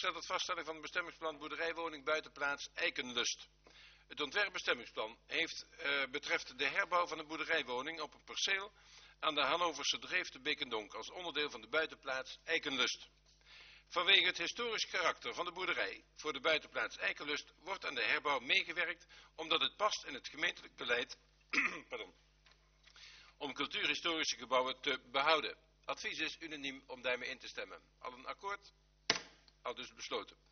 voorstel tot vaststelling van het bestemmingsplan boerderijwoning buitenplaats Eikenlust. Het ontwerpbestemmingsplan betreft de herbouw van een boerderijwoning op een perceel aan de Hannoverse Dreef te Beekendonk als onderdeel van de buitenplaats Eikenlust. Vanwege het historisch karakter van de boerderij voor de buitenplaats Eikenlust wordt aan de herbouw meegewerkt omdat het past in het gemeentelijk beleid om cultuurhistorische gebouwen te behouden. Advies is unaniem om daarmee in te stemmen. Allen akkoord? Aldus besloten.